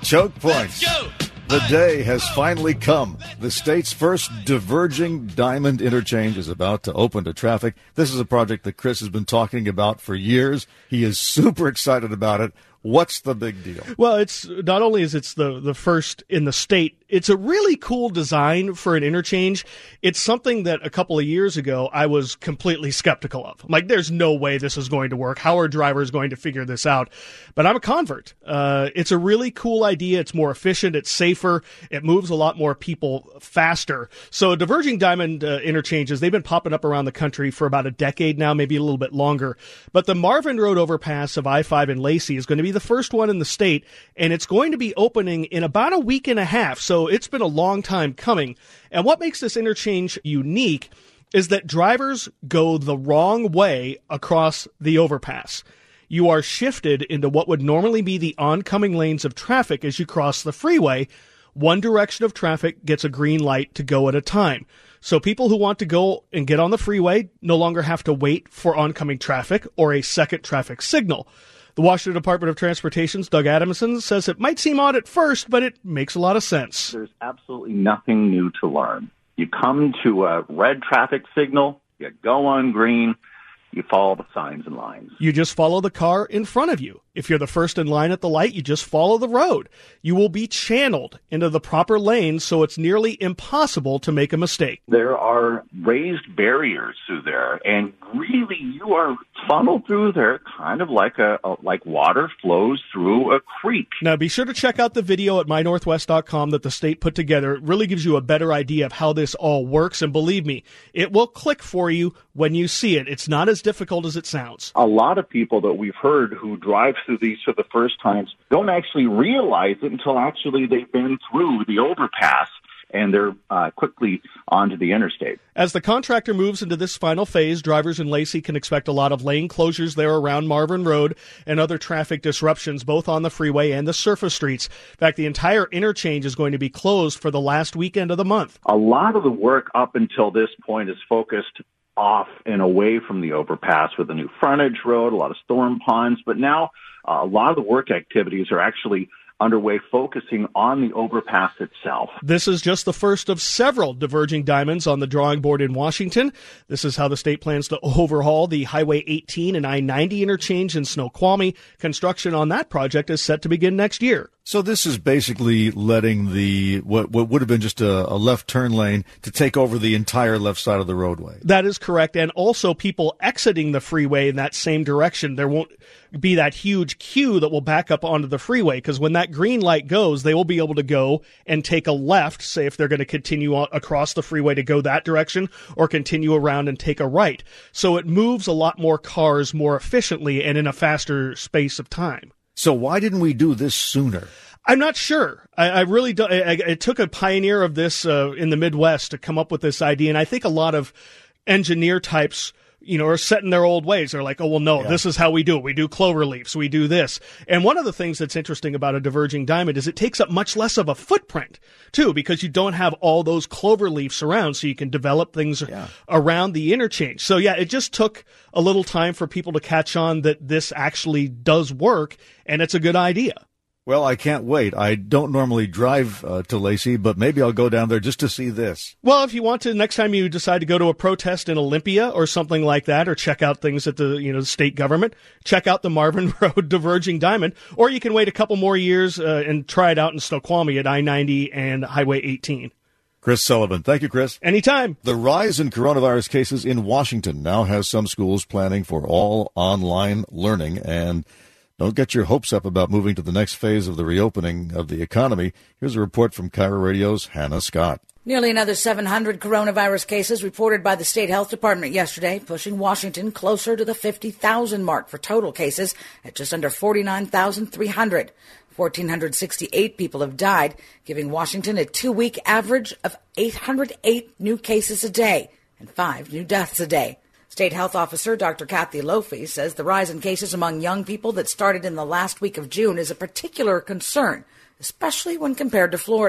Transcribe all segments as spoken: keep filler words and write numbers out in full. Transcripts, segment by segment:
Choke points. The day has finally come. The state's first diverging diamond interchange is about to open to traffic. This is a project that Chris has been talking about for years. He is super excited about it. What's the big deal? Well, it's not only is it's the, the first in the state, it's a really cool design for an interchange. It's something that a couple of years ago I was completely skeptical of. Like, there's no way this is going to work. How are drivers going to figure this out? But I'm a convert. Uh, it's a really cool idea. It's more efficient. It's safer. It moves a lot more people faster. So diverging diamond uh, interchanges, they've been popping up around the country for about a decade now, maybe a little bit longer. But the Marvin Road overpass of I five in Lacey is going to be the first one in the state, and it's going to be opening in about a week and a half. So it's been a long time coming. And what makes this interchange unique is that drivers go the wrong way across the overpass. You are shifted into what would normally be the oncoming lanes of traffic as you cross the freeway. One direction of traffic gets a green light to go at a time. So people who want to go and get on the freeway no longer have to wait for oncoming traffic or a second traffic signal. The Washington Department of Transportation's Doug Adamson says it might seem odd at first, but it makes a lot of sense. There's absolutely nothing new to learn. You come to a red traffic signal, you go on green, you follow the signs and lines. You just follow the car in front of you. If you're the first in line at the light, you just follow the road. You will be channeled into the proper lane, so it's nearly impossible to make a mistake. There are raised barriers through there, and really you are funneled through there kind of like a, a like water flows through a creek. Now, be sure to check out the video at my northwest dot com that the state put together. It really gives you a better idea of how this all works, and believe me, it will click for you when you see it. It's not as difficult as it sounds. A lot of people that we've heard who drive through these for the first times don't actually realize it until actually they've been through the overpass and they're uh, quickly onto the interstate. As the contractor moves into this final phase, drivers in Lacey can expect a lot of lane closures there around Marvin Road and other traffic disruptions, both on the freeway and the surface streets. In fact, the entire interchange is going to be closed for the last weekend of the month. A lot of the work up until this point is focused off and away from the overpass with a new frontage road, a lot of storm ponds, but now uh, a lot of the work activities are actually underway focusing on the overpass itself. This is just the first of several diverging diamonds on the drawing board in Washington. This is how the state plans to overhaul the Highway eighteen and I ninety interchange in Snoqualmie. Construction on that project is set to begin next year. So this is basically letting the what what would have been just a, a left turn lane to take over the entire left side of the roadway. That is correct. And also people exiting the freeway in that same direction. There won't be that huge queue that will back up onto the freeway, because when that green light goes, they will be able to go and take a left, say if they're going to continue on across the freeway to go that direction, or continue around and take a right. So it moves a lot more cars more efficiently and in a faster space of time. So why didn't we do this sooner? I'm not sure. I, I really don't. I, it took a pioneer of this uh, in the Midwest to come up with this idea, and I think a lot of engineer types, you know, are set in their old ways. They're like, oh, well, no, yeah. This is how we do it. We do clover leaves. We do this. And one of the things that's interesting about a diverging diamond is it takes up much less of a footprint, too, because you don't have all those clover leaves around, so you can develop things yeah. around the interchange. So, yeah, it just took a little time for people to catch on that this actually does work, and it's a good idea. Well, I can't wait. I don't normally drive uh, to Lacey, but maybe I'll go down there just to see this. Well, if you want to, next time you decide to go to a protest in Olympia or something like that, or check out things at the you know state government, check out the Marvin Road Diverging Diamond, or you can wait a couple more years uh, and try it out in Snoqualmie at I ninety and Highway eighteen. Chris Sullivan. Thank you, Chris. Anytime. The rise in coronavirus cases in Washington now has some schools planning for all online learning, and don't get your hopes up about moving to the next phase of the reopening of the economy. Here's a report from Cairo Radio's Hannah Scott. Nearly another seven hundred coronavirus cases reported by the state health department yesterday, pushing Washington closer to the fifty thousand mark for total cases at just under forty-nine thousand three hundred. one thousand four hundred sixty-eight people have died, giving Washington a two-week average of eight hundred eight new cases a day and five new deaths a day. State Health Officer Doctor Kathy Lofi says the rise in cases among young people that started in the last week of June is a particular concern, especially when compared to Florida.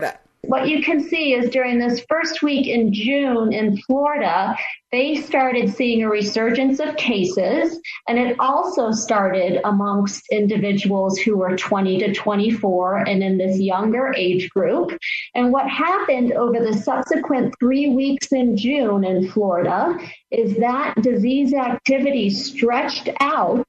What you can see is during this first week in June in Florida, they started seeing a resurgence of cases, and it also started amongst individuals who were twenty to twenty-four and in this younger age group. And what happened over the subsequent three weeks in June in Florida is that disease activity stretched out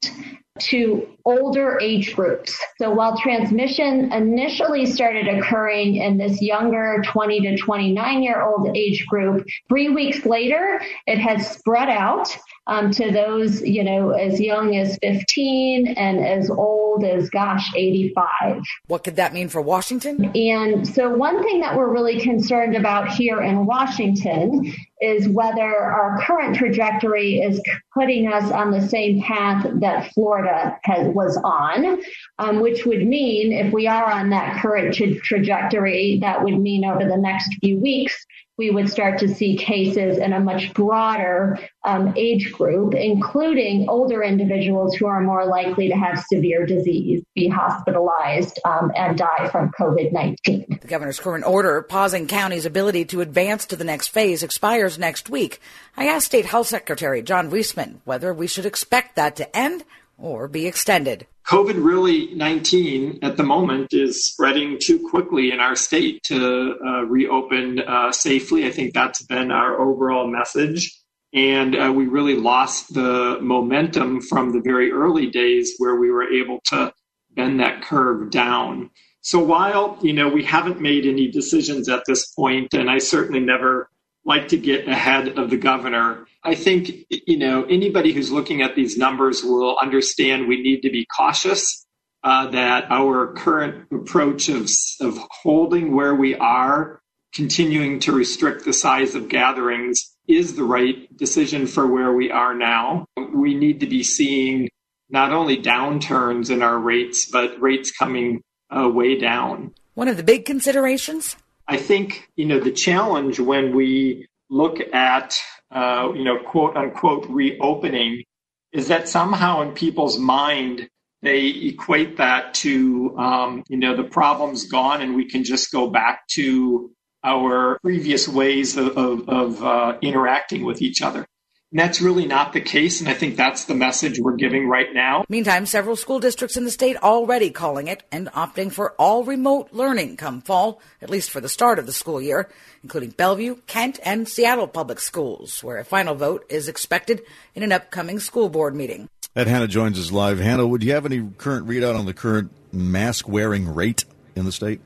to older age groups. So while transmission initially started occurring in this younger twenty to twenty-nine year old age group, three weeks later, it has spread out um, to those, you know, as young as fifteen and as old as, gosh, eighty-five. What could that mean for Washington? And so one thing that we're really concerned about here in Washington is whether our current trajectory is putting us on the same path that Florida has, was on, um, which would mean if we are on that current tra- trajectory, that would mean over the next few weeks, we would start to see cases in a much broader um, age group, including older individuals who are more likely to have severe disease, be hospitalized, um, and die from COVID nineteen. The governor's current order pausing counties' ability to advance to the next phase expires next week. I asked State Health Secretary John Weisman whether we should expect that to end or be extended. COVID really nineteen at the moment is spreading too quickly in our state to uh, reopen uh, safely. I think that's been our overall message. And uh, we really lost the momentum from the very early days where we were able to bend that curve down. So while, you know, we haven't made any decisions at this point, and I certainly never like to get ahead of the governor, I think, you know, anybody who's looking at these numbers will understand we need to be cautious, uh, that our current approach of, of holding where we are, continuing to restrict the size of gatherings is the right decision for where we are now. We need to be seeing not only downturns in our rates, but rates coming uh, way down. One of the big considerations? I think, you know, the challenge when we look at, uh, you know, quote unquote, reopening is that somehow in people's mind, they equate that to, um, you know, the problem's gone and we can just go back to our previous ways of, of, of uh, interacting with each other. And that's really not the case, and I think that's the message we're giving right now. Meantime, several school districts in the state already calling it and opting for all remote learning come fall, at least for the start of the school year, including Bellevue, Kent, and Seattle Public Schools, where a final vote is expected in an upcoming school board meeting. Ed Hanna joins us live. Hannah, would you have any current readout on the current mask-wearing rate in the state?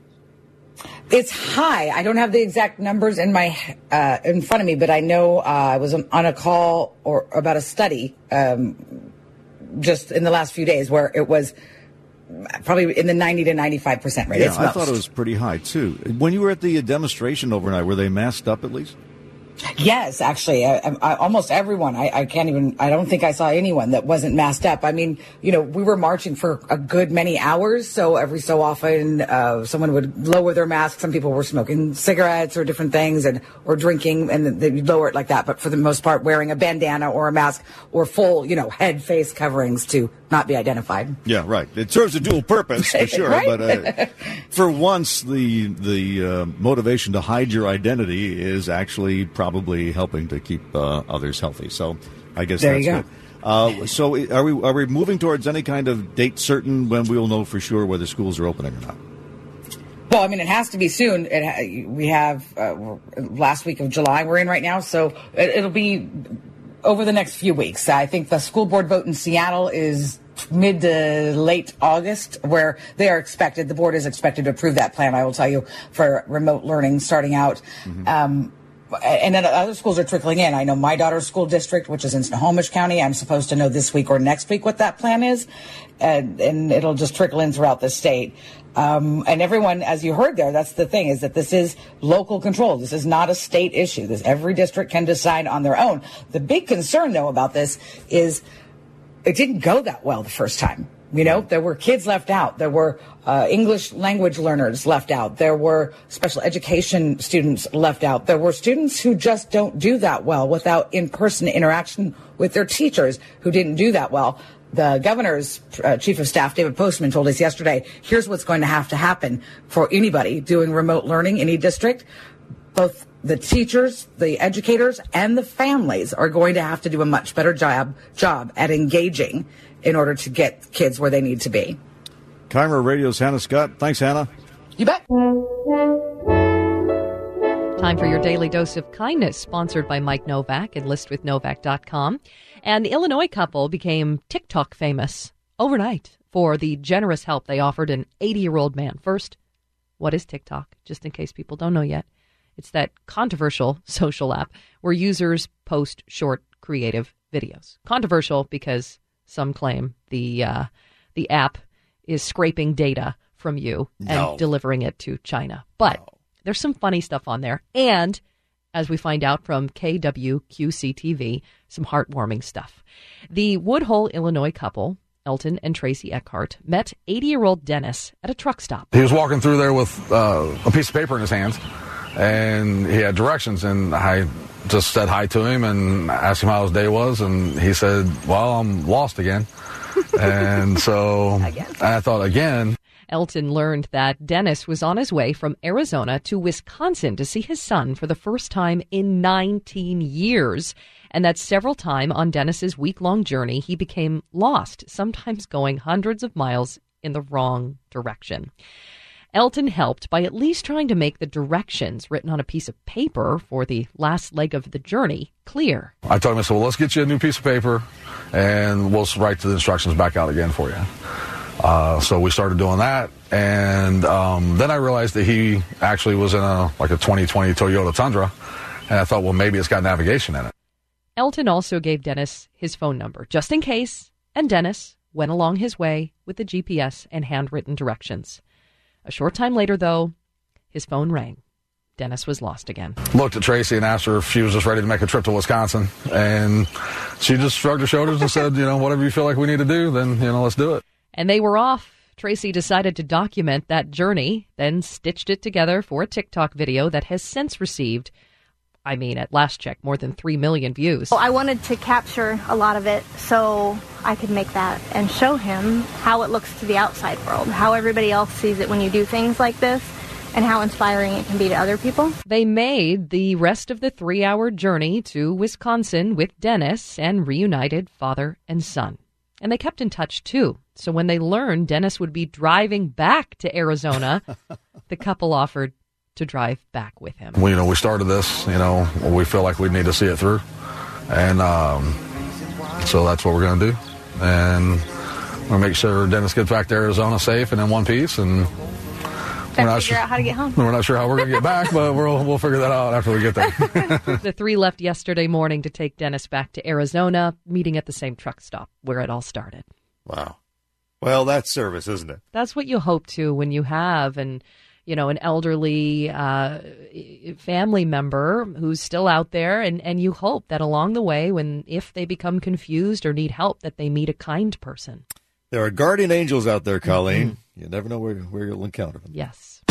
It's high. I don't have the exact numbers in my uh, in front of me, but I know uh, I was on, on a call or about a study um, just in the last few days where it was probably in the ninety to ninety-five percent rate. Yeah, it's I most. thought it was pretty high, too. When you were at the demonstration overnight, were they masked up at least? Yes, actually, I, I, almost everyone. I, I can't even, I don't think I saw anyone that wasn't masked up. I mean, you know, we were marching for a good many hours. So every so often, uh, someone would lower their mask. Some people were smoking cigarettes or different things and, or drinking, and they'd lower it like that. But for the most part, wearing a bandana or a mask or full, you know, head, face coverings to not be identified. Yeah, right. It serves a dual purpose for sure. Right? But uh, for once, the, the uh, motivation to hide your identity is actually probably Probably helping to keep uh, others healthy. So I guess there that's you go. good. Uh, so are we are we moving towards any kind of date certain when we'll know for sure whether schools are opening or not? Well, I mean, it has to be soon. It ha- we have uh, last week of July we're in right now, so it, it'll be over the next few weeks. I think the school board vote in Seattle is mid to late August, where they are expected, the board is expected to approve that plan, I will tell you, for remote learning starting out. Mm-hmm. Um, And then other schools are trickling in. I know my daughter's school district, which is in Snohomish County, I'm supposed to know this week or next week what that plan is. And, and it'll just trickle in throughout the state. Um, and everyone, as you heard there, that's the thing, is that this is local control. This is not a state issue. This, every district can decide on their own. The big concern, though, about this is it didn't go that well the first time. You know, there were kids left out. There were uh, English language learners left out. There were special education students left out. There were students who just don't do that well without in-person interaction with their teachers who didn't do that well. The governor's uh, chief of staff, David Postman, told us yesterday, here's what's going to have to happen for anybody doing remote learning, any district. Both the teachers, the educators, and the families are going to have to do a much better job job at engaging in order to get kids where they need to be. KIRO Radio's Hannah Scott. Thanks, Hannah. You bet. Time for your daily dose of kindness, sponsored by Mike Novak and list with novak dot com. An Illinois couple became TikTok famous overnight for the generous help they offered an eighty-year-old man. First, what is TikTok? Just in case people don't know yet. It's that controversial social app where users post short, creative videos. Controversial because some claim the uh, the app is scraping data from you no. and delivering it to China. But no. there's some funny stuff on there. And as we find out from K W Q C T V, some heartwarming stuff. The Woodhull, Illinois couple, Elton and Tracy Eckhart, met eighty-year-old Dennis at a truck stop. He was walking through there with uh, a piece of paper in his hands, and he had directions, and I just said hi to him and asked him how his day was, and he said, well, I'm lost again. And so I thought, again. Elton learned that Dennis was on his way from Arizona to Wisconsin to see his son for the first time in nineteen years, and that several times on Dennis's week-long journey, he became lost, sometimes going hundreds of miles in the wrong direction. Elton helped by at least trying to make the directions written on a piece of paper for the last leg of the journey clear. I told him, I said, well, let's get you a new piece of paper, and we'll write the instructions back out again for you. Uh, so we started doing that, and um, then I realized that he actually was in a like a twenty twenty Toyota Tundra, and I thought, well, maybe it's got navigation in it. Elton also gave Dennis his phone number, just in case, and Dennis went along his way with the G P S and handwritten directions. A short time later, though, his phone rang. Dennis was lost again. Looked at Tracy and asked her if she was just ready to make a trip to Wisconsin, and she just shrugged her shoulders and said, you know, whatever you feel like we need to do, then, you know, let's do it. And they were off. Tracy decided to document that journey, then stitched it together for a TikTok video that has since received, I mean, at last check, more than three million views. I wanted to capture a lot of it so I could make that and show him how it looks to the outside world, how everybody else sees it when you do things like this, and how inspiring it can be to other people. They made the rest of the three-hour journey to Wisconsin with Dennis and reunited father and son. And they kept in touch, too. So when they learned Dennis would be driving back to Arizona, the couple offered to drive back with him. We, you know, we started this, you know, we feel like we need to see it through. And um, so that's what we're going to do. And we'll make sure Dennis gets back to Arizona safe and in one piece. And we're not figure sure, out how to get home. We're not sure how we're going to get back, but we'll, we'll figure that out after we get there. The three left yesterday morning to take Dennis back to Arizona, meeting at the same truck stop where it all started. Wow. Well, that's service, isn't it? That's what you hope to when you have an, you know, an elderly uh, family member who's still out there, and, and you hope that along the way, when if they become confused or need help, that they meet a kind person. There are guardian angels out there, Colleen. Mm-hmm. You never know where, where you'll encounter them. Yes.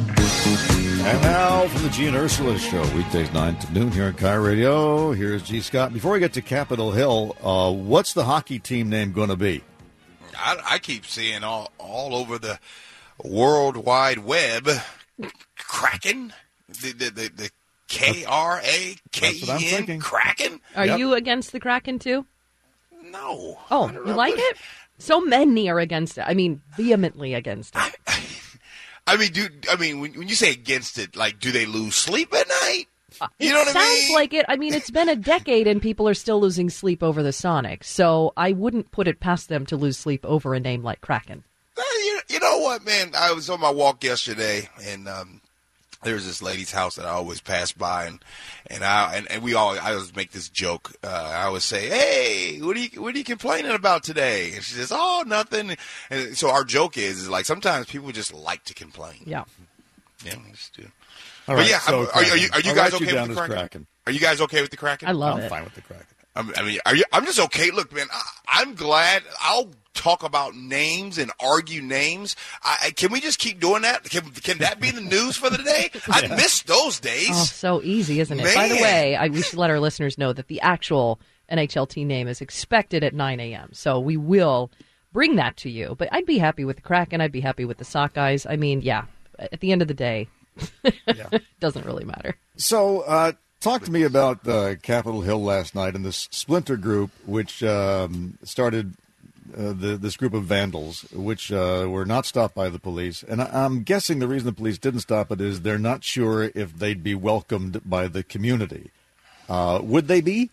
And now from the G and Ursula Show, weekdays nine to noon here on KIRO Radio. Here's G. Scott. Before we get to Capitol Hill, uh, what's the hockey team name going to be? I, I keep seeing all, all over the World Wide Web, Kraken, the the, the, the K R A K E N, Kraken. Are yep. you against the Kraken, too? No. Oh, you know, like it? So many are against it. I mean, vehemently against it. I, I mean, do I mean when, when you say against it, like, do they lose sleep at night? You know it what I mean? Sounds like it. I mean, it's been a decade and people are still losing sleep over the Sonics. So I wouldn't put it past them to lose sleep over a name like Kraken. You, you know what, man? I was on my walk yesterday, and um, there was this lady's house that I always pass by, and and I and, and we all I always make this joke. Uh, I always say, "Hey, what are you what are you complaining about today?" And she says, "Oh, nothing." And so our joke is, is like sometimes people just like to complain. Yeah. Yeah, we just do. All right, but yeah, so are, are you are you I'll guys write you okay down with the as Kraken? Kraken? Are you guys okay with the Kraken? I love I'm it. fine with the Kraken. I'm, I mean, are you? I'm just okay. Look, man, I, I'm glad. I'll talk about names and argue names. I, I, can we just keep doing that? Can, can that be the news for the day? I yeah. miss those days. Oh, so easy, isn't it? Man. By the way, I, we should let our listeners know that the actual N H L team name is expected at nine a.m. So we will bring that to you. But I'd be happy with the Kraken. I'd be happy with the Sockeyes. I mean, yeah, at the end of the day, yeah. It doesn't really matter. So uh, talk to me about uh, Capitol Hill last night and this splinter group, which um, started uh, the, this group of vandals, which uh, were not stopped by the police. And I, I'm guessing the reason the police didn't stop it is they're not sure if they'd be welcomed by the community. Uh, would they be?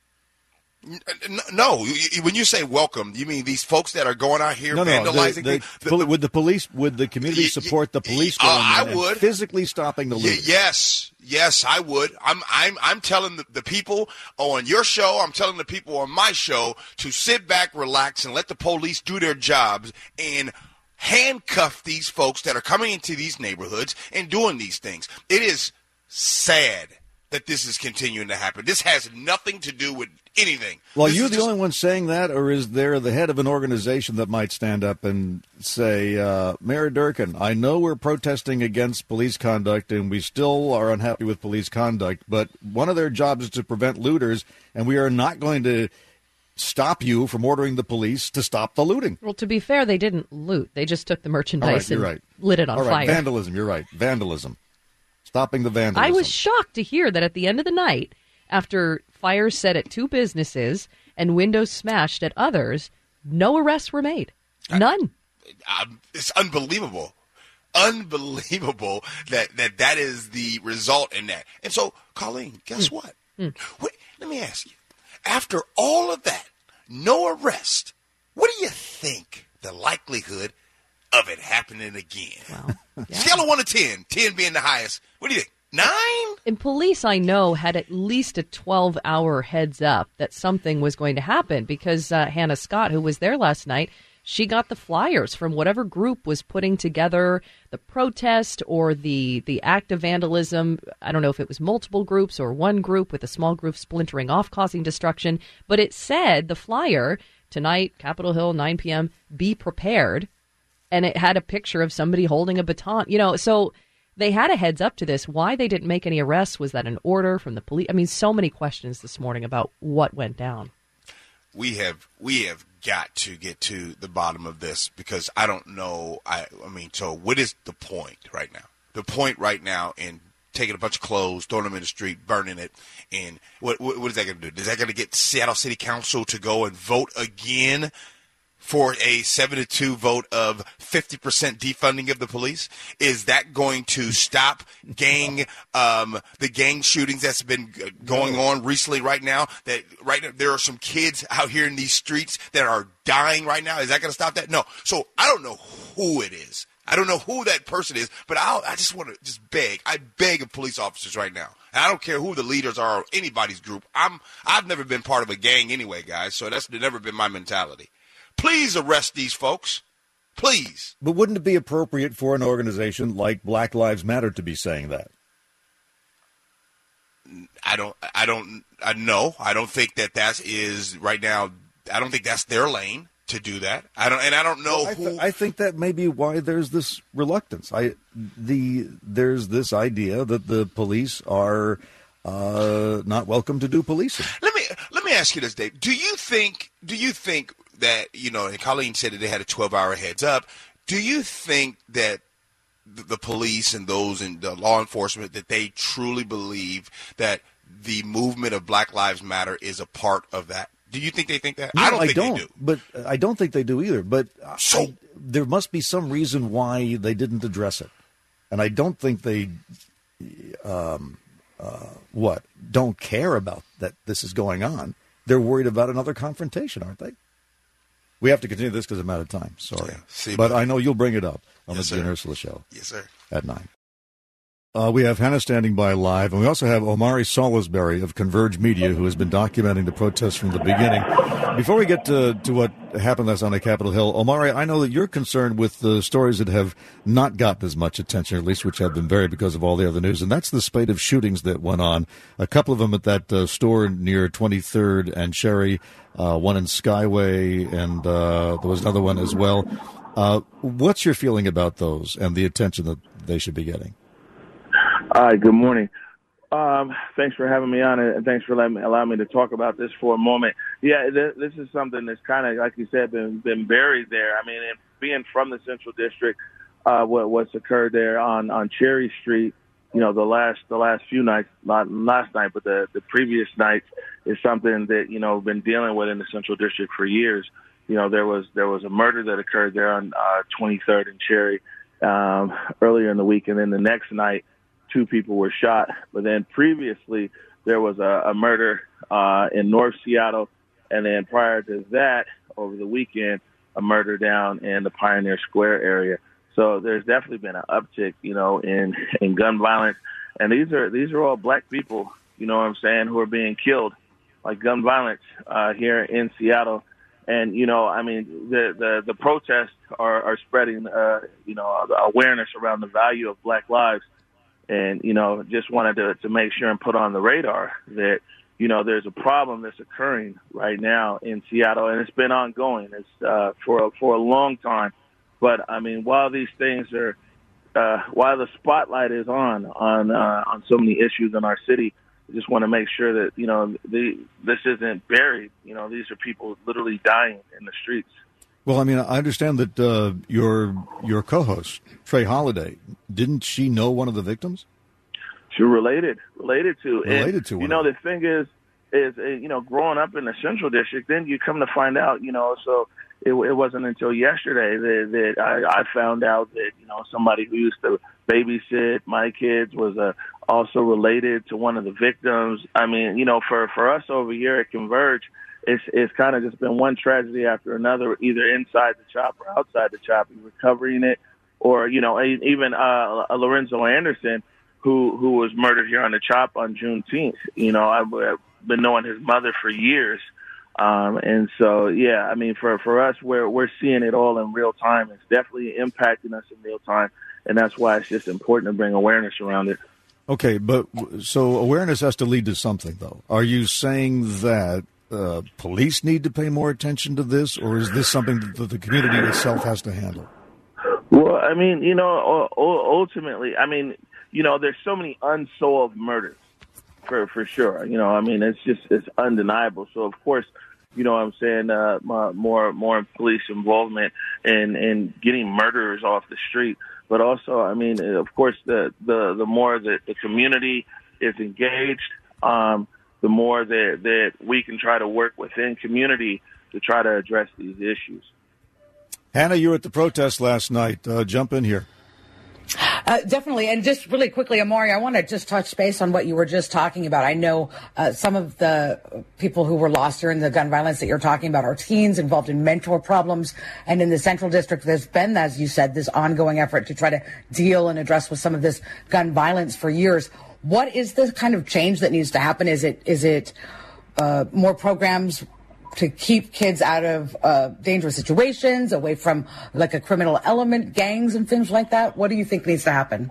No, when you say welcome, you mean these folks that are going out here no, vandalizing? No, the, the, the, would the police, would the community support the police going uh, in I would. and physically stopping the loot? Yes, yes, I would. I'm, I'm, I'm telling the, the people on your show, I'm telling the people on my show to sit back, relax, and let the police do their jobs and handcuff these folks that are coming into these neighborhoods and doing these things. It is sad that this is continuing to happen. This has nothing to do with anything. Well, this are you the just... only one saying that, or is there the head of an organization that might stand up and say, uh, Mayor Durkin, I know we're protesting against police conduct and we still are unhappy with police conduct, but one of their jobs is to prevent looters, and we are not going to stop you from ordering the police to stop the looting. Well, to be fair, they didn't loot. They just took the merchandise All right, you're and right. lit it on All right, fire. vandalism, you're right. Vandalism. Stopping the vandalism. I was shocked to hear that at the end of the night, after fires set at two businesses and windows smashed at others, no arrests were made. None. I, I, it's unbelievable. Unbelievable that, that that is the result in that. And so, Colleen, guess mm. what? Mm. Wait, let me ask you. After all of that, no arrest, what do you think the likelihood of it happening again? Well, yeah. Scale of one to ten, ten being the highest. What do you think? Nine? And police, I know, had at least a twelve-hour heads up that something was going to happen because uh, Hannah Scott, who was there last night, she got the flyers from whatever group was putting together the protest or the, the act of vandalism. I don't know if it was multiple groups or one group with a small group splintering off, causing destruction. But it said, the flyer, tonight, Capitol Hill, nine p.m., be prepared. And it had a picture of somebody holding a baton. You know, so they had a heads up to this. Why they didn't make any arrests? Was that an order from the police? I mean, so many questions this morning about what went down. We have we have got to get to the bottom of this because I don't know. I, I mean, so what is the point right now? The point right now in taking a bunch of clothes, throwing them in the street, burning it, and what what, what is that going to do? Is that going to get Seattle City Council to go and vote again for a seven to two vote of fifty percent defunding of the police? Is that going to stop gang, um, the gang shootings that's been going on recently right now? That right now there are some kids out here in these streets that are dying right now. Is that going to stop that? No. So I don't know who it is. I don't know who that person is, but I'll, I just want to just beg. I beg of police officers right now. And I don't care who the leaders are or anybody's group. I'm, I've never been part of a gang anyway, guys, so that's never been my mentality. Please arrest these folks. Please. But wouldn't it be appropriate for an organization like Black Lives Matter to be saying that? I don't, I don't, I know. I don't think that that is right now. I don't think that's their lane to do that. I don't, and I don't know well, I, th- who. I think that may be why there's this reluctance. I, the, there's this idea that the police are uh, not welcome to do policing. Let me, let me ask you this, Dave. Do you think, do you think that, you know, and Colleen said that they had a twelve-hour heads up. Do you think that the, the police and those in the law enforcement, that they truly believe that the movement of Black Lives Matter is a part of that? Do you think they think that? No, I don't I think don't, they do. But I don't think they do either. But so, I, there must be some reason why they didn't address it. And I don't think they, um, uh, what, don't care about that this is going on. They're worried about another confrontation, aren't they? We have to continue this because I'm out of time. Sorry. Yeah, see, but I know you'll bring it up on yes, the Jim Ursula Show. Yes, sir. At nine. Uh, we have Hannah standing by live, and we also have Omari Salisbury of Converge Media, who has been documenting the protests from the beginning. Before we get to, to what happened last night at Capitol Hill, Omari, I know that you're concerned with the stories that have not gotten as much attention, at least which have been varied because of all the other news, and that's the spate of shootings that went on. A couple of them at that uh, store near twenty-third and Cherry, uh, one in Skyway, and uh, there was another one as well. Uh, what's your feeling about those and the attention that they should be getting? Hi, good morning. Um, thanks for having me on, and thanks for letting me, allowing me to talk about this for a moment. Yeah, th- this is something that's kind of, like you said, been been buried there. I mean, and being from the Central District, uh, what what's occurred there on, on Cherry Street, you know, the last the last few nights, not last night, but the, the previous nights, is something that, you know, been dealing with in the Central District for years. You know, there was there was a murder that occurred there on uh, twenty-third and Cherry um, earlier in the week, and then the next night, two people were shot. But then previously, there was a, a murder uh, in North Seattle. And then prior to that, over the weekend, a murder down in the Pioneer Square area. So there's definitely been an uptick, you know, in, in gun violence. And these are these are all black people, you know what I'm saying, who are being killed, like gun violence uh, here in Seattle. And, you know, I mean, the the, the protests are, are spreading, uh, you know, awareness around the value of black lives. And, you know, just wanted to, to make sure and put on the radar that, you know, there's a problem that's occurring right now in Seattle, and it's been ongoing. It's uh, for, a, for a long time. But, I mean, while these things are, uh, while the spotlight is on, on, uh, on so many issues in our city, I just want to make sure that, you know, the, this isn't buried. You know, these are people literally dying in the streets. Well, I mean, I understand that uh, your your co-host, Trey Holiday, didn't she know one of the victims? She related, related to. Related and, to one. You know, the thing is, is, uh, you know, growing up in the Central District, then you come to find out, you know, so it, it wasn't until yesterday that, that I, I found out that, you know, somebody who used to babysit my kids was uh, also related to one of the victims. I mean, you know, for, for us over here at Converge, It's it's kind of just been one tragedy after another, either inside the chop or outside the chop, recovering it, or, you know, even uh, Lorenzo Anderson, who who was murdered here on the chop on Juneteenth. You know, I've, I've been knowing his mother for years, um, and so yeah, I mean, for for us, we're we're seeing it all in real time. It's definitely impacting us in real time, and that's why it's just important to bring awareness around it. Okay, but so awareness has to lead to something, though. Are you saying that Uh, police need to pay more attention to this, or is this something that the community itself has to handle? Well, I mean, you know, ultimately, I mean, you know, there's so many unsolved murders, for for sure. You know, I mean, it's just it's undeniable. So, of course, you know what I'm saying, uh, more more police involvement in, in getting murderers off the street. But also, I mean, of course, the, the, the more that the community is engaged, um, the more that, that we can try to work within community to try to address these issues. Hannah, you were at the protest last night. Uh, jump in here. Uh, definitely. And just really quickly, Amari, I want to just touch base on what you were just talking about. I know uh, some of the people who were lost during the gun violence that you're talking about are teens involved in mental problems. And in the Central District, there's been, as you said, this ongoing effort to try to deal and address with some of this gun violence for years. What is the kind of change that needs to happen? Is it is it uh, more programs to keep kids out of uh, dangerous situations, away from like a criminal element, gangs and things like that? What do you think needs to happen?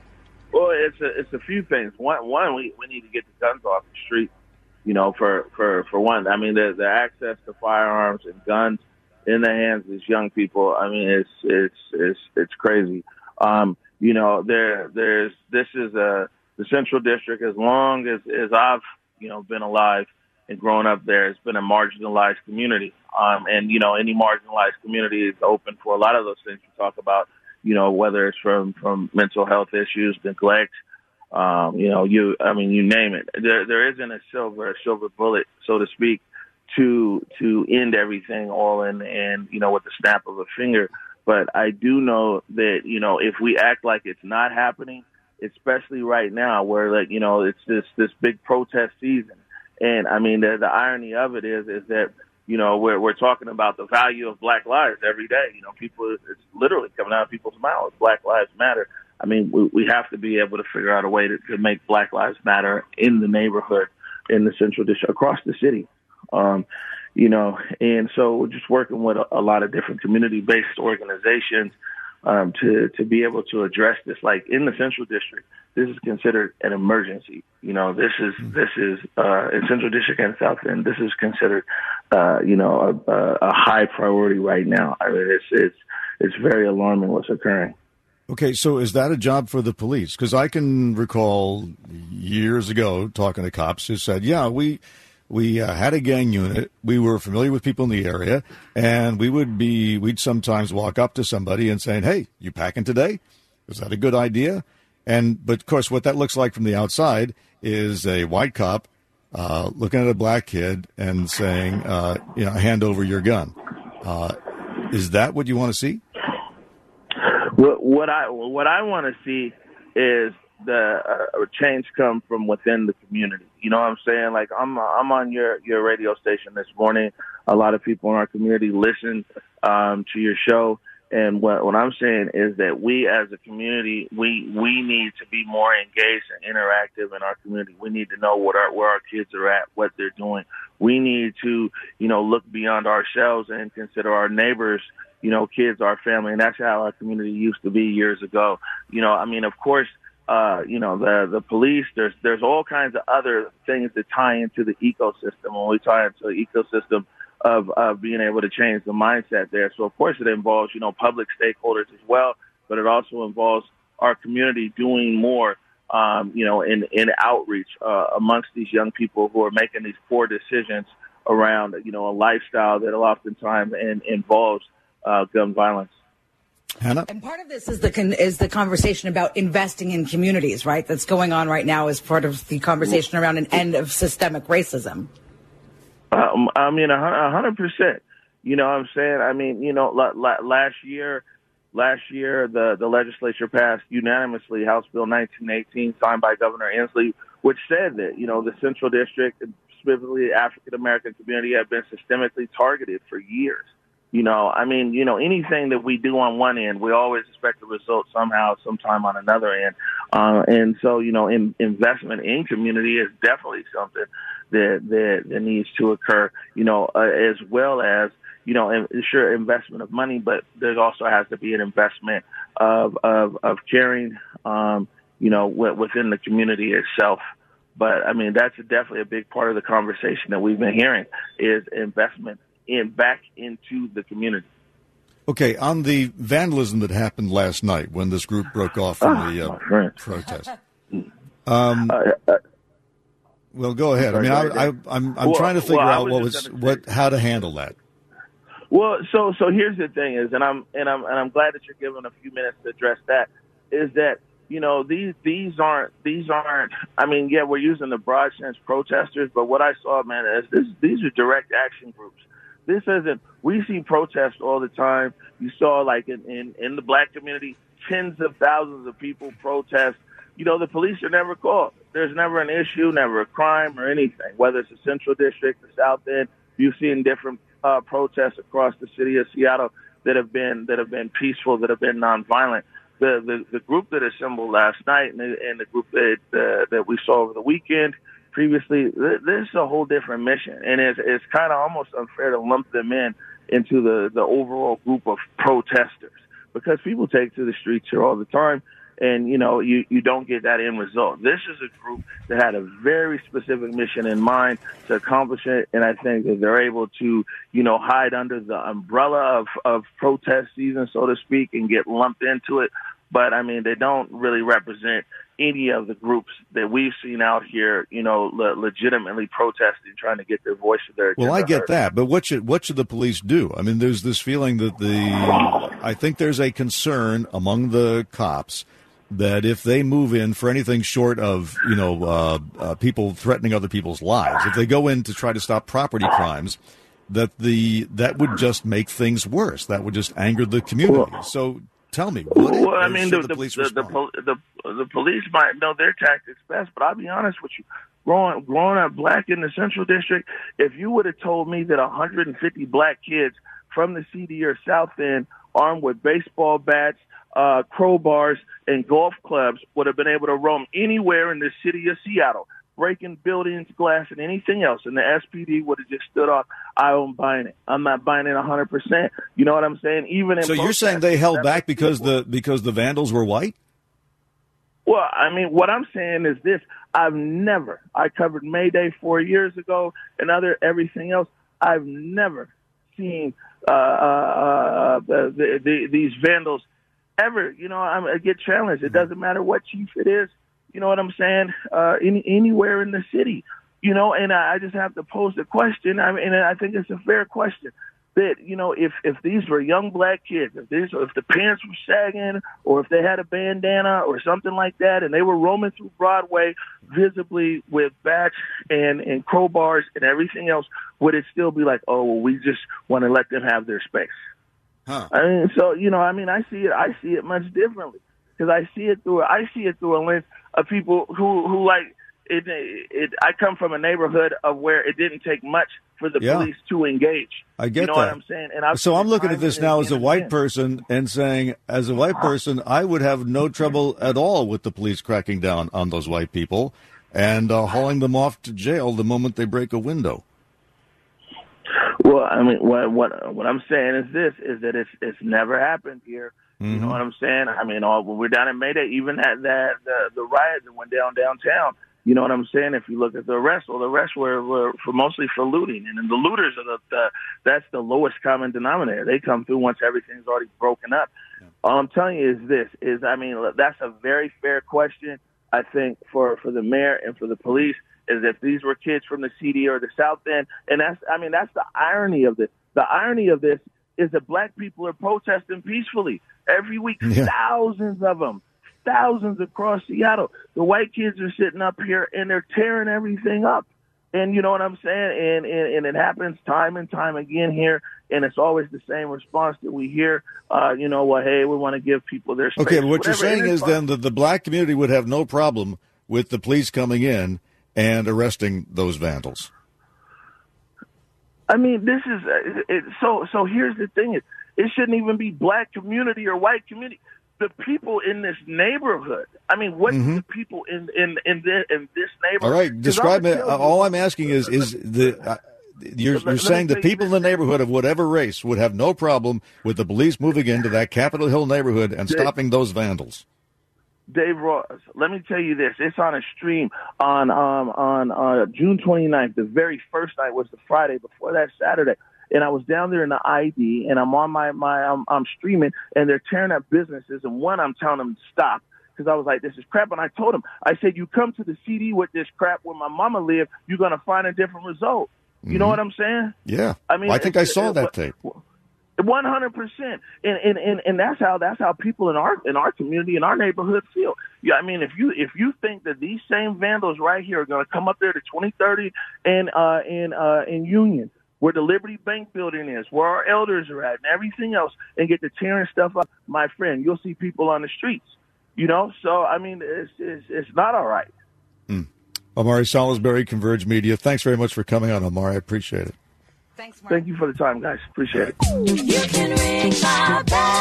Well, it's a, it's a few things. One, one we, we need to get the guns off the street, you know, for, for, for one. I mean, the, the access to firearms and guns in the hands of these young people, I mean, it's it's it's it's crazy. Um, you know, there there's this is a the Central District, as long as, as I've, you know, been alive and grown up there, it's been a marginalized community. Um, and, you know, any marginalized community is open for a lot of those things you talk about, you know, whether it's from, from mental health issues, neglect, um, you know, you, I mean, you name it. There, there isn't a silver, a silver bullet, so to speak, to, to end everything all in, and, you know, with the snap of a finger. But I do know that, you know, if we act like it's not happening, especially right now where, like, you know, it's this, this big protest season. And I mean, the, the irony of it is, is that, you know, we're, we're talking about the value of black lives every day. You know, people, it's literally coming out of people's mouths. Black lives matter. I mean, we, we have to be able to figure out a way to, to make black lives matter in the neighborhood, in the Central District, across the city. Um, you know, and so we're just working with a, a lot of different community-based organizations Um, to, to be able to address this. Like in the Central District, this is considered an emergency. You know, this is, this is, uh, in Central District and South End, this is considered, uh, you know, a, a high priority right now. I mean, it's, it's, it's very alarming what's occurring. Okay, so is that a job for the police? Because I can recall years ago talking to cops who said, yeah, we we uh, had a gang unit. We were familiar with people in the area, and we would be, we'd sometimes walk up to somebody and saying, hey, you packing today? Is that a good idea? And, but of course, what that looks like from the outside is a white cop uh, looking at a black kid and saying, uh, you know, hand over your gun. Uh, is that what you want to see? What, what I what I want to see is the uh, change come from within the community. You know what I'm saying? Like I'm I'm on your, your radio station this morning. A lot of people in our community listen um, to your show. And what, what I'm saying is that we as a community, we, we need to be more engaged and interactive in our community. We need to know what our, where our kids are at, what they're doing. We need to, you know, look beyond ourselves and consider our neighbors, you know, kids, our family. And that's how our community used to be years ago. You know, I mean, of course, uh, you know, the, the police, there's, there's all kinds of other things that tie into the ecosystem. When we tie into the ecosystem, of, of being able to change the mindset there. So, of course, it involves, you know, public stakeholders as well, but it also involves our community doing more, um, you know, in, in outreach uh, amongst these young people who are making these poor decisions around, you know, a lifestyle that oftentimes in, involves uh, gun violence. Hannah? And part of this is the con- is the conversation about investing in communities, right? That's going on right now as part of the conversation around an end of systemic racism. Um, I mean, a hundred percent. You know what I'm saying? I mean, you know, la- la- last year, last year, the, the legislature passed unanimously House Bill nineteen eighteen, signed by Governor Inslee, which said that, you know, the Central District, specifically the African-American community, have been systemically targeted for years. You know, I mean, you know, anything that we do on one end, we always expect a result somehow, sometime on another end. Uh, and so, you know, in, investment in community is definitely something that, that, that needs to occur, you know, uh, as well as, you know, in, sure, investment of money, but there also has to be an investment of, of, of caring, um, you know, w- within the community itself. But, I mean, that's definitely a big part of the conversation that we've been hearing is investment in back into the community. Okay, on the vandalism that happened last night when this group broke off from oh, the uh, protest. Um, uh, uh, well, go ahead. I mean, I, I, I'm I'm well, trying to figure well, out was what was what how to handle that. Well, so so here's the thing is, and I'm and I'm and I'm glad that you're given a few minutes to address that. Is that you know these these aren't these aren't. I mean, yeah, we're using the broad sense protesters, but what I saw, man, is this these are direct action groups. This isn't, we see protests all the time. You saw, like, in, in, in the black community, tens of thousands of people protest. You know, the police are never called. There's never an issue, never a crime or anything, whether it's the Central District, the South End. You've seen different uh, protests across the city of Seattle that have been that have been peaceful, that have been nonviolent. The the, the group that assembled last night and the, and the group that, uh, that we saw over the weekend, previously, this is a whole different mission, and it's, it's kind of almost unfair to lump them in into the, the overall group of protesters because people take to the streets here all the time, and, you know, you, you don't get that end result. This is a group that had a very specific mission in mind to accomplish it, and I think that they're able to, you know, hide under the umbrella of, of protest season, so to speak, and get lumped into it. But, I mean, they don't really represent any of the groups that we've seen out here, you know, le- legitimately protesting, trying to get their voice or their agenda Well, I get heard. that, but what should what should the police do? I mean, there's this feeling that the I think there's a concern among the cops that if they move in for anything short of, you know, uh, uh, people threatening other people's lives, if they go in to try to stop property crimes, that the that would just make things worse. That would just anger the community. So. Tell me, what well, I mean, the, the, the, police the, the, respond? the, the police might know their tactics best, but I'll be honest with you. Growing, growing up black in the Central District, if you would have told me that one hundred fifty black kids from the C D or South End armed with baseball bats, uh, crowbars, and golf clubs would have been able to roam anywhere in the city of Seattle, breaking buildings, glass, and anything else, and the S P D would have just stood off, I don't buying it. I'm not buying it one hundred percent. You know what I'm saying? Even in So you're saying they held back because people, the because the vandals were white? Well, I mean, what I'm saying is this. I've never, I covered May Day four years ago and other everything else. I've never seen uh, uh, uh, the, the, the, these vandals ever, you know, I'm, I get challenged. It doesn't matter what chief it is. You know what I'm saying? Uh, any, anywhere in the city, you know, and I, I just have to pose the question. I mean, and I think it's a fair question that, you know, if, if these were young black kids, if these, if the parents were sagging or if they had a bandana or something like that and they were roaming through Broadway visibly with bats and, and crowbars and everything else, would it still be like, oh, well, we just want to let them have their space? Huh. I mean, so, you know, I mean, I see it, I see it much differently because I see it through, I see it through a lens of people who, who like, it, it, I come from a neighborhood of where it didn't take much for the yeah. police to engage. I get you know that. what I'm saying? And I've so I'm looking at this now as a and white again. person and saying, as a white person, I would have no trouble at all with the police cracking down on those white people and uh, hauling them off to jail the moment they break a window. Well, I mean, what what what I'm saying is this: is that it's it's never happened here. Mm-hmm. You know what I'm saying? I mean, all, when we're down in Mayday, even at that the, the riot that went down downtown. You know what I'm saying? If you look at the arrests, well, the arrests were, were for mostly for looting, and then the looters are the, the that's the lowest common denominator. They come through once everything's already broken up. Yeah. All I'm telling you is this: is I mean, that's a very fair question. I think for for the mayor and for the police. Is if these were kids from the C D or the South End. And that's, I mean, that's the irony of this. The irony of this is that black people are protesting peacefully every week, yeah. thousands of them, thousands across Seattle. The white kids are sitting up here and they're tearing everything up. And you know what I'm saying? And, and, and it happens time and time again here. And it's always the same response that we hear, uh, you know, well, hey, we want to give people their space. Okay, but what Whatever. you're saying is fine. Then that the black community would have no problem with the police coming in and arresting those vandals. I mean, this is uh, it, so. So here's the thing: is it shouldn't even be black community or white community. The people in this neighborhood. I mean, what mm-hmm. the people in in in this, in this neighborhood? All right, describe it. All I'm asking is is the. Uh, You're, you're saying the people in the neighborhood of whatever race would have no problem with the police moving into that Capitol Hill neighborhood and stopping those vandals. Dave Ross, let me tell you this. It's on a stream on um, on uh, June twenty-ninth. The very first night was the Friday before that Saturday. And I was down there in the I D, and I'm on my, my I'm, I'm streaming, and they're tearing up businesses. And one, I'm telling them to stop because I was like, this is crap. And I told them, I said, you come to the C D with this crap where my mama lived, you're going to find a different result. You mm-hmm. know what I'm saying? Yeah. I mean, well, I think I saw it, that it, tape. One hundred percent, and and and and that's how that's how people in our in our community in our neighborhood feel. Yeah, I mean, if you if you think that these same vandals right here are going to come up there to twenty thirty and uh in uh in Union, where the Liberty Bank building is, where our elders are at, and everything else, and get to tearing stuff up, my friend, you'll see people on the streets. You know, so I mean, it's it's, it's not all right. Mm. Omari Salisbury, Converge Media. Thanks very much for coming on, Omari. I appreciate it. Thanks, Mark. Thank you for the time, guys. Appreciate it. You can ring my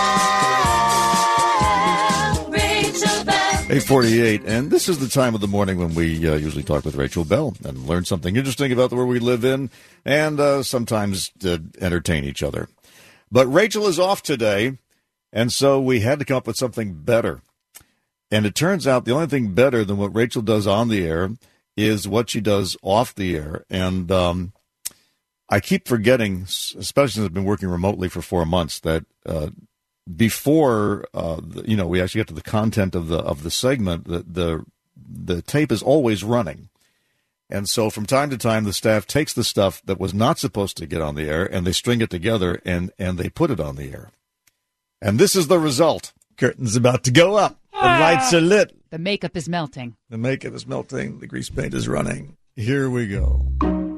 bell, Rachel Bell. eight forty-eight, and this is the time of the morning when we uh, usually talk with Rachel Bell and learn something interesting about the world we live in and uh, sometimes uh, entertain each other. But Rachel is off today, and so we had to come up with something better. And it turns out the only thing better than what Rachel does on the air is what she does off the air. And um I keep forgetting, especially since I've been working remotely for four months, that uh, before uh, the, you know we actually get to the content of the of the segment, the, the the tape is always running, and so from time to time the staff takes the stuff that was not supposed to get on the air and they string it together and and they put it on the air, and this is the result. Curtain's about to go up. The lights are lit. The makeup is melting. The makeup is melting. The grease paint is running. Here we go.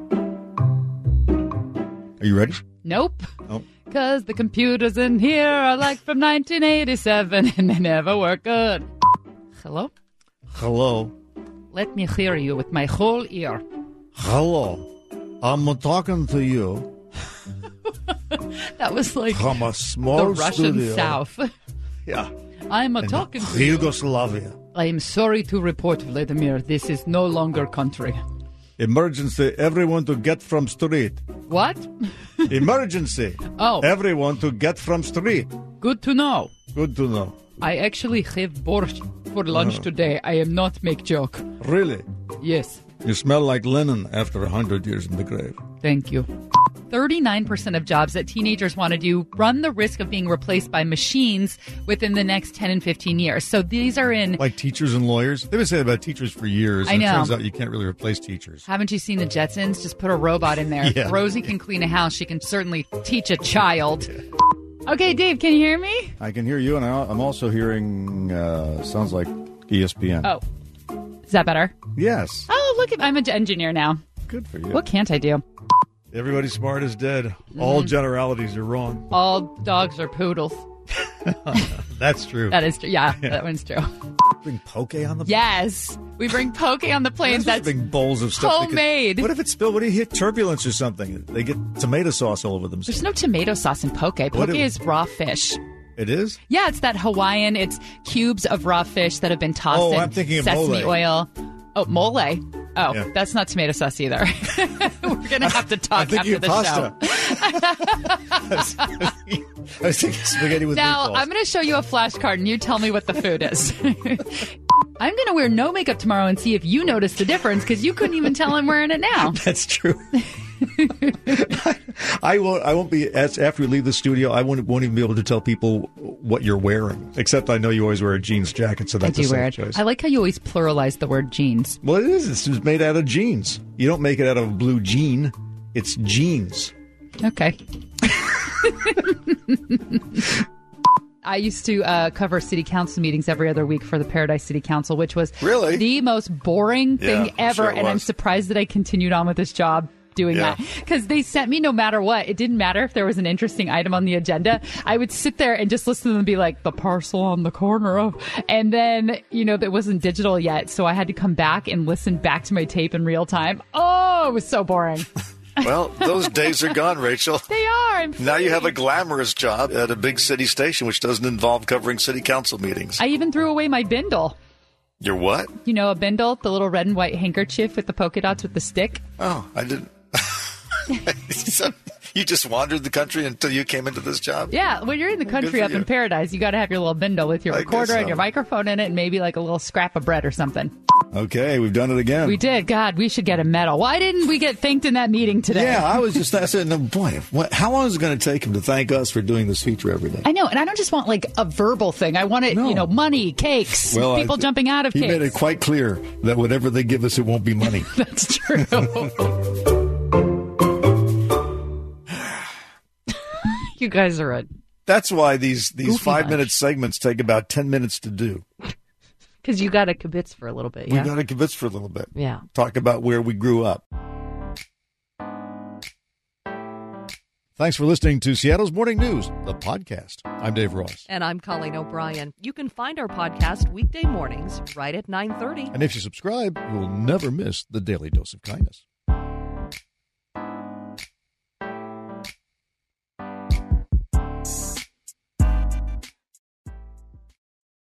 Are you ready? Nope. Oh. Because the computers in here are like from nineteen eighty-seven and they never work good. Hello? Hello. Let me hear you with my whole ear. Hello. I'm talking to you. That was like from a small the Russian studio. South. Yeah. I'm a talking to you. Yugoslavia. I am sorry to report, Vladimir, this is no longer country. Emergency, everyone to get from street. What? Emergency. Oh. Everyone to get from street. Good to know. Good to know. I actually have borscht for lunch uh, today. I am not make joke. Really? Yes. You smell like linen after a hundred years in the grave. Thank you. thirty-nine percent of jobs that teenagers want to do run the risk of being replaced by machines within the next ten and fifteen years. So these are in... Like teachers and lawyers? They've been saying about teachers for years. I and know. It turns out you can't really replace teachers. Haven't you seen the Jetsons? Just put a robot in there. Yeah. If Rosie can clean a house, she can certainly teach a child. Okay, Dave, can you hear me? I can hear you, and I- I'm also hearing, uh, sounds like E S P N. Oh. Is that better? Yes. Oh, look, at I'm an engineer now. Good for you. What can't I do? Everybody smart is dead. All generalities are wrong. All dogs are poodles. That's true. That is true. Yeah, that one's true. Bring poke on the Yes. We bring poke on the planes. That's That's big bowls of stuff. they could- homemade. what if it's spilled? What if you hit turbulence or something? They get tomato sauce all over them. There's no tomato sauce in poke. Poke What do- is raw fish. It is? Yeah, it's that Hawaiian. It's cubes of raw fish that have been tossed Oh, in I'm thinking of sesame mole. oil. Oh, mole. Oh, Yeah. that's not tomato sauce either. We're going to have to I'm talk thinking after of the pasta. show. I was thinking spaghetti with Now, meatballs. I'm going to show you a flashcard and you tell me what the food is. I'm going to wear no makeup tomorrow and see if you notice the difference because you couldn't even tell I'm wearing it now. That's true. I won't. I won't be. As, after we leave the studio, I won't, won't even be able to tell people what you're wearing. Except I know you always wear a jeans jacket, so I that's do a wear safe it. choice. I like how you always pluralize the word jeans. Well, it is. It's just made out of jeans. You don't make it out of a blue jean. It's jeans. Okay. I used to uh, cover city council meetings every other week for the Paradise City Council, which was Really? the most boring thing Yeah, I'm ever. sure it and I'm was. surprised that I continued on with this job doing Yeah. that because they sent me no matter what. It didn't matter if there was an interesting item on the agenda. I would sit there and just listen to them be like, the parcel on the corner of, and then, you know, that wasn't digital yet. So I had to come back and listen back to my tape in real time. Oh, it was so boring. Well, those days are gone, Rachel. They are. I'm Now you free. have a glamorous job at a big city station, which doesn't involve covering city council meetings. I even threw away my bindle. You're what? You know, a bindle, the little red and white handkerchief with the polka dots with the stick. Oh, I didn't. So you just wandered the country until you came into this job? Yeah, when you're in the country for up you. in Paradise, you got to have your little bindle with your I guess recorder and so. your microphone in it and maybe like a little scrap of bread or something. Okay, we've done it again. We did. God, we should get a medal. Why didn't we get thanked in that meeting today? Yeah, I was just I said, no, boy, what, how long is it going to take him to thank us for doing this feature every day? I know, and I don't just want like a verbal thing. I want it, No. you know, money, cakes, Well, people I- jumping out of He cakes. made it quite clear that whatever they give us, it won't be money. That's true. You guys are a That's why these these Goofy five bunch. minute segments take about ten minutes to do. because you got to kibitz for a little bit. Yeah. We got to convince for a little bit. Yeah. Talk about where we grew up. Thanks for listening to Seattle's Morning News, the podcast. I'm Dave Ross. And I'm Colleen O'Brien. You can find our podcast weekday mornings right at nine thirty. And if you subscribe, you'll never miss the Daily Dose of Kindness.